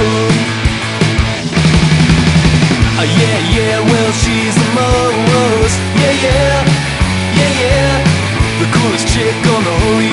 Yeah, yeah, well she's among us. Yeah, yeah, yeah, yeah, the coolest chick on the whole